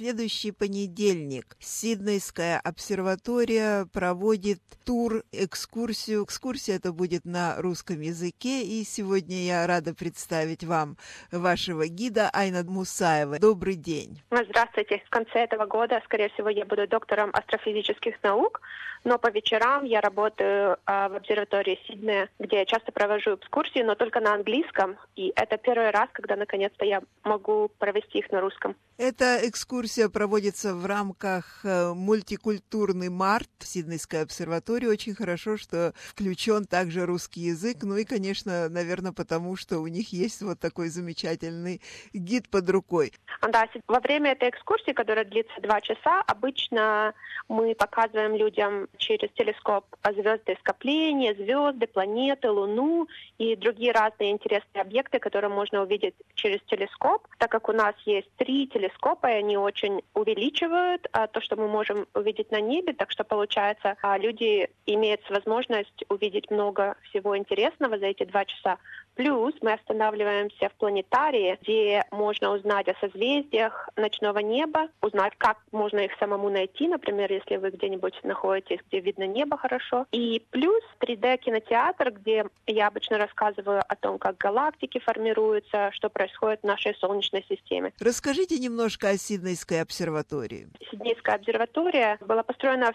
следующий понедельник Сиднейская обсерватория проводит тур-экскурсию. Экскурсия это будет на русском языке, и сегодня я рада представить вам вашего гида Айна Мусаева. Добрый день. Здравствуйте. В конце этого года, скорее всего, я буду доктором астрофизических наук, но по вечерам я работаю в обсерватории Сиднея, где я часто провожу экскурсии, но только на английском. И это первый раз, когда наконец-то я могу провести их на русском. Эта экскурсия проводится в рамках мультикультурный март в Сиднейской обсерватории. Очень хорошо, что включен также русский язык. Ну и, конечно, наверное, потому что у них есть вот такой замечательный гид под рукой. Да, во время этой экскурсии, которая длится 2 часа, обычно мы показываем людям через телескоп звездные скопления, звезды, планеты, Луну и другие разные интересные объекты, которые можно увидеть через телескоп. Так как у нас есть 3 телескопа, и они очень увеличивают то, что мы можем увидеть на небе, так что получается, люди имеют возможность увидеть много всего интересного за эти 2 часа. Плюс мы останавливаемся в планетарии, где можно узнать о созвездиях ночного неба, узнать, как можно их самому найти, например, если вы где-нибудь находитесь, где видно небо хорошо. И плюс 3D-кинотеатр, где я обычно рассказываю о том, как галактики формируются, что происходит в нашей Солнечной системе. Расскажите немножко о Сиднейской обсерватории. Сиднейская обсерватория была построена в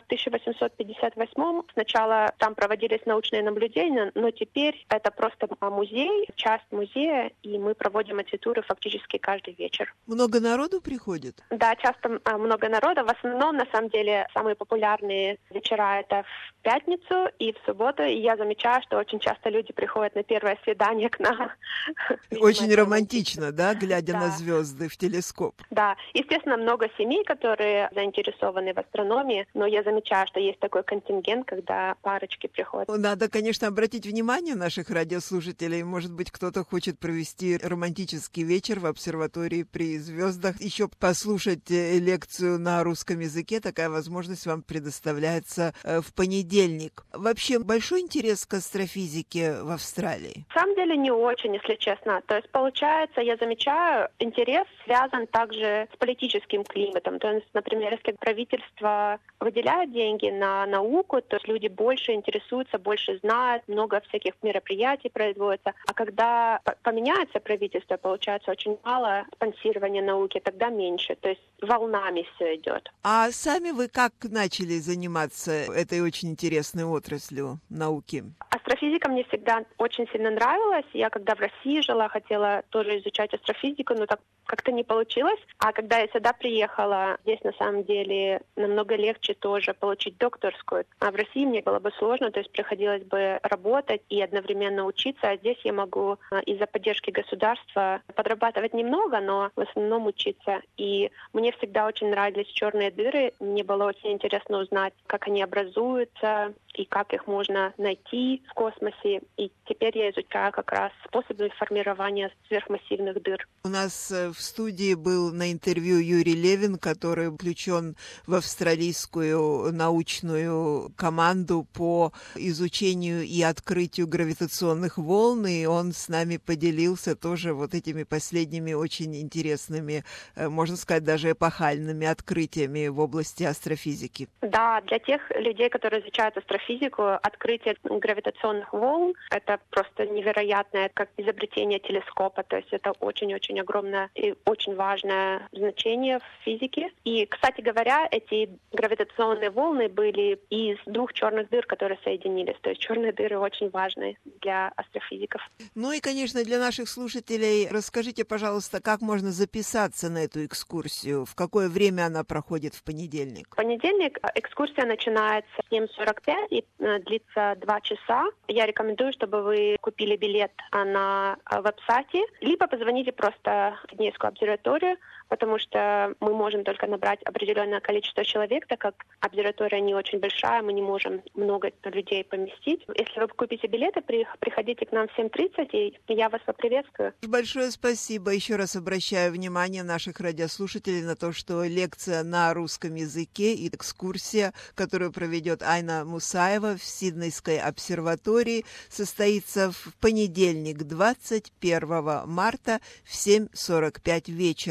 1858-м. Сначала там проводились научные наблюдения, но теперь это просто музей, часть музея, и мы проводим эти туры фактически каждый вечер. Много народу приходит? Да, часто много народа. В основном, на самом деле, самые популярные вечера это в пятницу и в субботу. И я замечаю, что очень часто люди приходят на первое свидание к нам. Очень романтично, да, глядя на звезды в телескоп? Да, естественно, много семей, которые заинтересованы в астрономии, но я замечаю, что есть такой контингент, когда парочки приходят. Надо, конечно, обратить внимание наших радиослушателей. Может быть, кто-то хочет провести романтический вечер в обсерватории при звездах, еще послушать лекцию на русском языке. Такая возможность вам предоставляется в понедельник. Вообще, большой интерес к астрофизике в Австралии? На самом деле не очень, если честно. То есть, получается, я замечаю, интерес связан также с политическим климатом. То есть, например, если правительство выделяет деньги на науку, то люди больше интересуются, больше знают, много всяких мероприятий производится. А когда поменяется правительство, получается очень мало спонсирования науки, тогда меньше. То есть волнами все идет. А сами вы как начали заниматься этой очень интересной отраслью науки? Астрофизика мне всегда очень сильно нравилась. Я когда в России жила, хотела тоже изучать астрофизику, но так как-то не получилось. А когда я сюда приехала, здесь на самом деле намного легче тоже получить докторскую. А в России мне было бы сложно, то есть приходилось бы работать и одновременно учиться. А здесь я могу из-за поддержки государства подрабатывать немного, но в основном учиться. И мне всегда очень нравились черные дыры. Мне было очень интересно узнать, как они образуются и как их можно найти в космосе. И теперь я изучаю как раз способы формирования сверхмассивных дыр. У нас в студии был на интервью Юрий Левин, который включен в австралийскую научную команду по изучению и открытию гравитационных волн, и он с нами поделился тоже вот этими последними очень интересными, можно сказать, даже эпохальными открытиями в области астрофизики. Да, для тех людей, которые изучают астрофизику, открытие гравитационных волн — это просто невероятное, как изобретение телескопа. То есть это очень-очень огромное и очень важное значение в физике. И, кстати говоря, эти гравитационные волны были из 2 черных дыр, которые соединились. То есть черные дыры очень важны для астрофизиков. Ну и, конечно, для наших слушателей расскажите, пожалуйста, как можно записаться на эту экскурсию? В какое время она проходит в понедельник? В понедельник экскурсия начинается в 7:45 и длится 2 часа. Я рекомендую, чтобы вы купили билет на веб-сайте, либо позвоните просто в Сиднейскую обсерваторию, потому что мы можем только набрать определенное количество человек, так как обсерватория не очень большая, мы не можем много людей поместить. Если вы купите билеты, приходите к нам в 7:30, и я вас поприветствую. Большое спасибо. Еще раз обращаю внимание наших радиослушателей на то, что лекция на русском языке и экскурсия, которую проведет Айна Мусаева в Сиднейской обсерватории, состоится в понедельник, 21 марта в 7:45 вечера.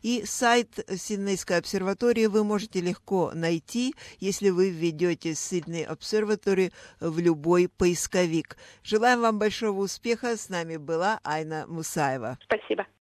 И сайт Сиднейской обсерватории вы можете легко найти, если вы введете Sydney Observatory в любой поисковик. Желаем вам большого успеха. С нами была Айна Мусаева. Спасибо.